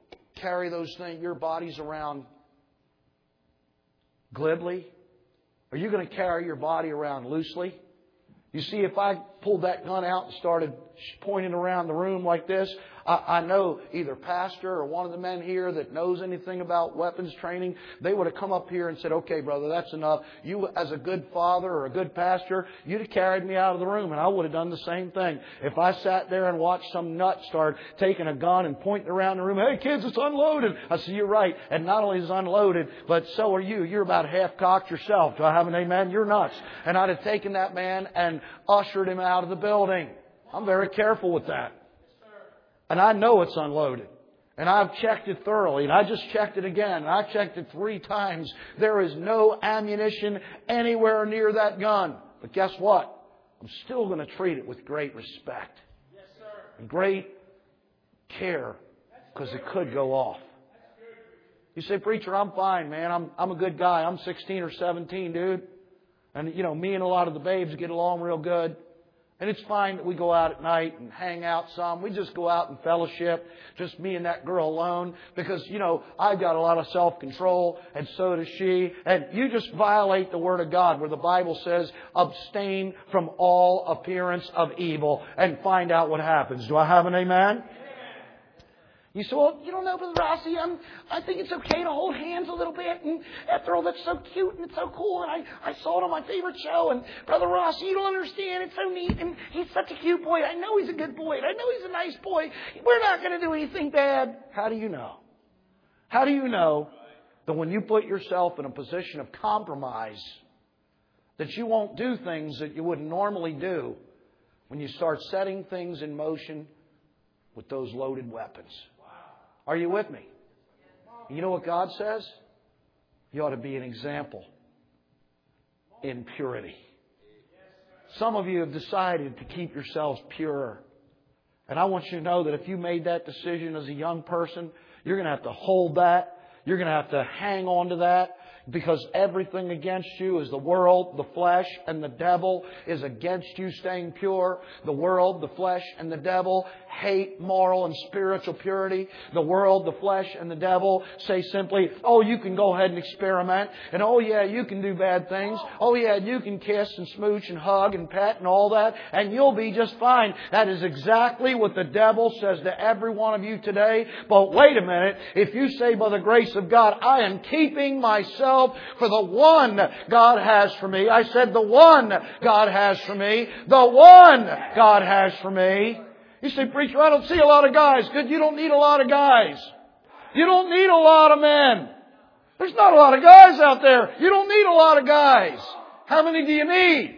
carry those things, your bodies around glibly Are you going to carry your body around loosely? You see, if I pulled that gun out and started pointing around the room like this, I, I know either pastor or one of the men here that knows anything about weapons training, they would have come up here and said, okay, brother, that's enough. You, as a good father or a good pastor, you'd have carried me out of the room, and I would have done the same thing. If I sat there and watched some nut start taking a gun and pointing around the room, hey, kids, it's unloaded. I said, you're right. And not only is it unloaded, but so are you. You're about half-cocked yourself. Do I have an amen? You're nuts. And I'd have taken that man and ushered him out of the building. I'm very careful with that. And I know it's unloaded. And I've checked it thoroughly. And I just checked it again. And I checked it three times. There is no ammunition anywhere near that gun. But guess what? I'm still going to treat it with great respect. And great care. Because it could go off. You say, preacher, I'm fine, man. I'm, I'm a good guy. I'm sixteen or seventeen, dude. And, you know, me and a lot of the babes get along real good. And it's fine that we go out at night and hang out some. We just go out and fellowship, just me and that girl alone. Because, you know, I've got a lot of self-control, and so does she. And you just violate the Word of God, where the Bible says, abstain from all appearance of evil, and find out what happens. Do I have an amen? You say, well, you don't know, Brother Rossi, I'm, I think it's okay to hold hands a little bit. And after all, that's so cute and it's so cool. And I, I saw it on my favorite show. And Brother Rossi, you don't understand. It's so neat. And he's such a cute boy. I know he's a good boy. And I know he's a nice boy. We're not going to do anything bad. How do you know? How do you know that when you put yourself in a position of compromise, that you won't do things that you wouldn't normally do when you start setting things in motion with those loaded weapons? Are you with me? You know what God says? You ought to be an example in purity. Some of you have decided to keep yourselves pure. And I want you to know that if you made that decision as a young person, you're going to have to hold that. You're going to have to hang on to that. Because everything against you is the world, the flesh, and the devil is against you staying pure. The world, the flesh, and the devil hate moral and spiritual purity. The world, the flesh, and the devil say simply, oh, you can go ahead and experiment. And oh, yeah, you can do bad things. Oh, yeah, you can kiss and smooch and hug and pet and all that. And you'll be just fine. That is exactly what the devil says to every one of you today. But wait a minute. If you say by the grace of God, I am keeping myself for the one God has for me. I said the one God has for me. The one God has for me. You say, preacher, I don't see a lot of guys. Good, you don't need a lot of guys. You don't need a lot of men. There's not a lot of guys out there. You don't need a lot of guys. How many do you need?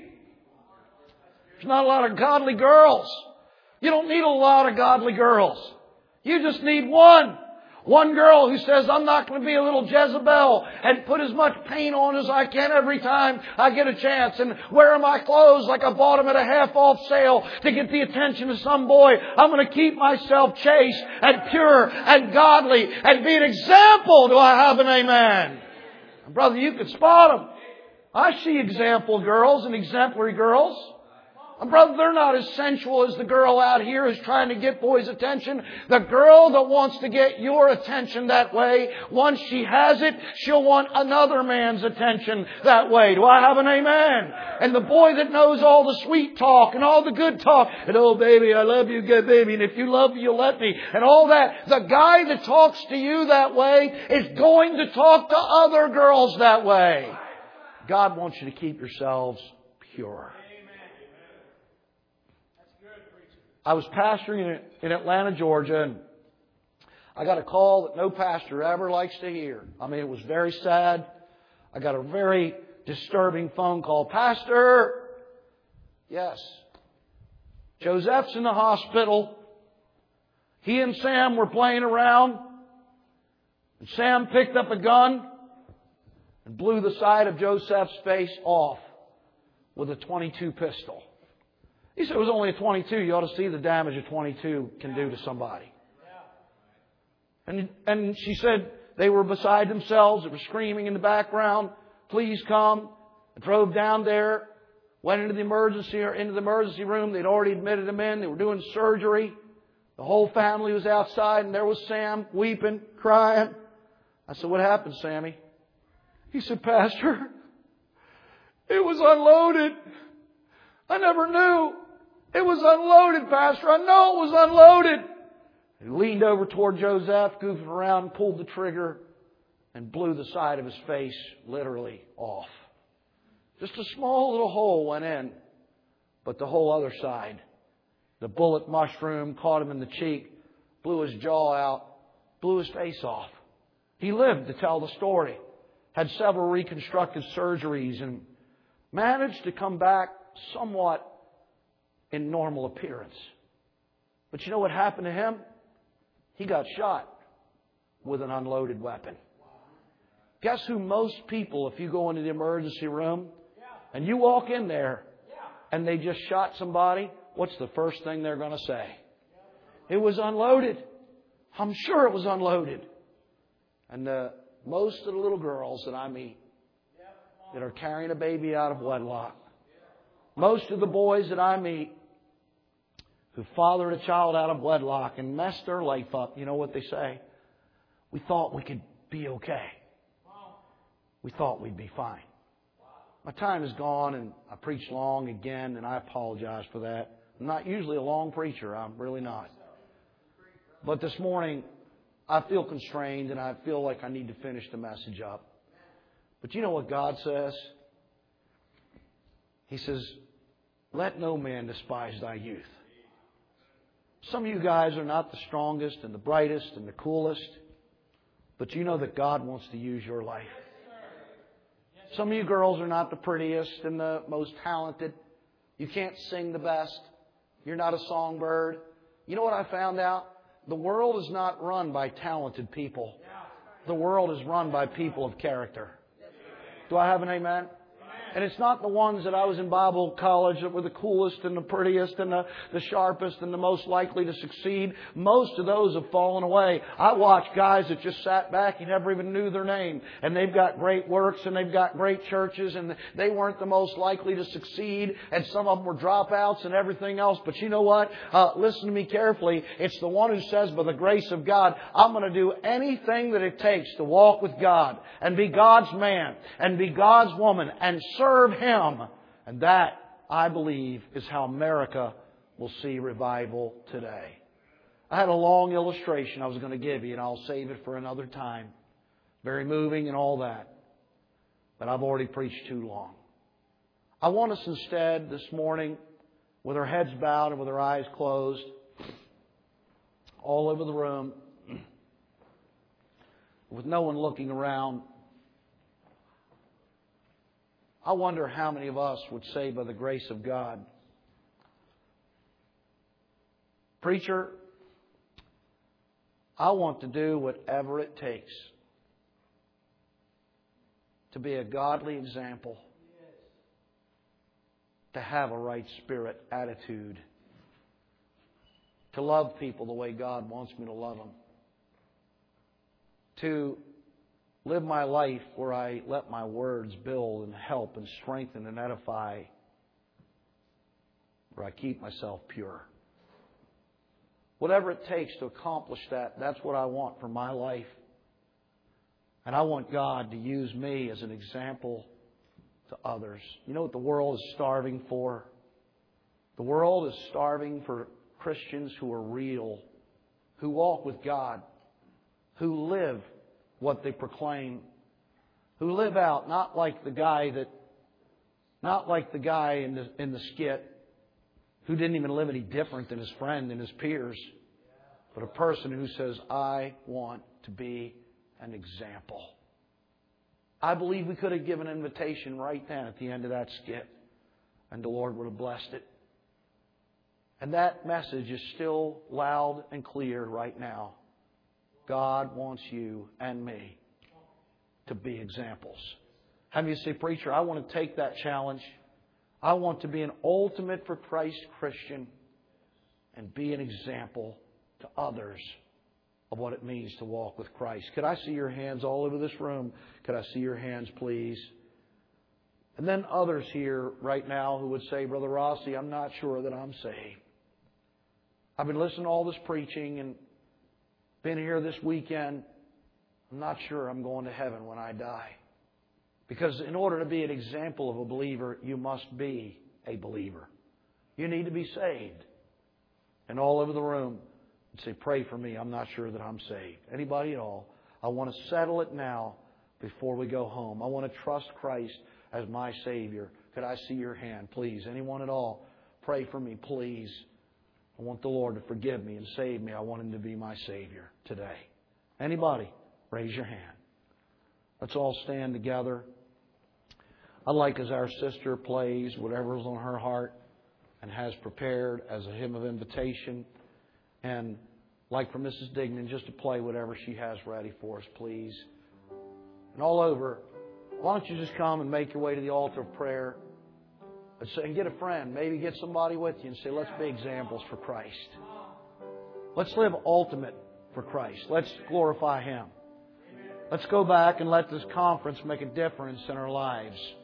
There's not a lot of godly girls. You don't need a lot of godly girls. You just need one. One girl who says, I'm not going to be a little Jezebel and put as much paint on as I can every time I get a chance and wear my clothes like I bought them at a half off sale to get the attention of some boy. I'm going to keep myself chaste and pure and godly and be an example. Do I have an amen? Brother, you can spot them. I see example girls and exemplary girls. And brother, they're not as sensual as the girl out here who's trying to get boys' attention. The girl that wants to get your attention that way, once she has it, she'll want another man's attention that way. Do I have an amen? And the boy that knows all the sweet talk and all the good talk, and oh baby, I love you, good baby, and if you love me, you'll let me, and all that. The guy that talks to you that way is going to talk to other girls that way. God wants you to keep yourselves pure. I was pastoring in Atlanta, Georgia, and I got a call that no pastor ever likes to hear. I mean, it was very sad. I got a very disturbing phone call. Pastor, yes, Joseph's in the hospital. He and Sam were playing around. And Sam picked up a gun and blew the side of Joseph's face off with a twenty-two pistol. He said it was only a twenty-two. You ought to see the damage a twenty-two can do to somebody. And, and she said they were beside themselves. They were screaming in the background, please come. I drove down there, went into the emergency or into the emergency room. They'd already admitted him in. They were doing surgery. The whole family was outside, and there was Sam weeping, crying. I said, what happened, Sammy? He said, Pastor, It was unloaded. I never knew. It was unloaded, Pastor. I know it was unloaded. He leaned over toward Joseph, goofed around, pulled the trigger, and blew the side of his face literally off. Just a small little hole went in, but the whole other side. The bullet mushroom caught him in the cheek, blew his jaw out, blew his face off. He lived to tell the story, had several reconstructive surgeries, and managed to come back somewhat in normal appearance. But you know what happened to him? He got shot with an unloaded weapon. Guess who most people, if you go into the emergency room and you walk in there and they just shot somebody, what's the first thing they're going to say? It was unloaded. I'm sure it was unloaded. And uh, most of the little girls that I meet that are carrying a baby out of wedlock, most of the boys that I meet who fathered a child out of wedlock and messed their life up, you know what they say? We thought we could be okay. We thought we'd be fine. My time is gone, and I preached long again, and I apologize for that. I'm not usually a long preacher. I'm really not. But this morning, I feel constrained, and I feel like I need to finish the message up. But you know what God says? He says, let no man despise thy youth. Some of you guys are not the strongest and the brightest and the coolest, but you know that God wants to use your life. Some of you girls are not the prettiest and the most talented. You can't sing the best. You're not a songbird. You know what I found out? The world is not run by talented people. The world is run by people of character. Do I have an amen? And it's not the ones that I was in Bible college that were the coolest and the prettiest and the, the sharpest and the most likely to succeed. Most of those have fallen away. I watch guys that just sat back and never even knew their name. And they've got great works and they've got great churches and they weren't the most likely to succeed. And some of them were dropouts and everything else. But you know what? Uh, listen to me carefully. It's the one who says, by the grace of God, I'm going to do anything that it takes to walk with God and be God's man and be God's woman and serve Serve Him. And that, I believe, is how America will see revival today. I had a long illustration I was going to give you, and I'll save it for another time. Very moving and all that. But I've already preached too long. I want us instead this morning, with our heads bowed and with our eyes closed, all over the room, with no one looking around, I wonder how many of us would say, by the grace of God, preacher, I want to do whatever it takes to be a godly example, to have a right spirit, attitude, to love people the way God wants me to love them, to live my life where I let my words build and help and strengthen and edify, where I keep myself pure. Whatever it takes to accomplish that, that's what I want for my life. And I want God to use me as an example to others. You know what the world is starving for? The world is starving for Christians who are real, who walk with God, who live what they proclaim, who live out not like the guy that, not like the guy in the in the skit, who didn't even live any different than his friend and his peers, but a person who says, I want to be an example. I believe we could have given an invitation right then at the end of that skit, and the Lord would have blessed it. And that message is still loud and clear right now. God wants you and me to be examples. How many say, preacher, I want to take that challenge. I want to be an ultimate for Christ Christian and be an example to others of what it means to walk with Christ. Could I see your hands all over this room? Could I see your hands, please? And then others here right now who would say, Brother Rossi, I'm not sure that I'm saved. I've been listening to all this preaching and been here this weekend. I'm not sure I'm going to heaven when I die. Because in order to be an example of a believer, you must be a believer. You need to be saved. And all over the room, say, pray for me. I'm not sure that I'm saved. Anybody at all? I want to settle it now before we go home. I want to trust Christ as my Savior. Could I see your hand, please? Anyone at all? Pray for me, please. I want the Lord to forgive me and save me. I want Him to be my Savior today. Anybody? Raise your hand. Let's all stand together. I'd like, as our sister plays whatever's on her heart and has prepared as a hymn of invitation, and like for Missus Dignan, just to play whatever she has ready for us, please. And all over, why don't you just come and make your way to the altar of prayer and get a friend, maybe get somebody with you and say, let's be examples for Christ. Let's live ultimate for Christ. Let's glorify Him. Let's go back and let this conference make a difference in our lives.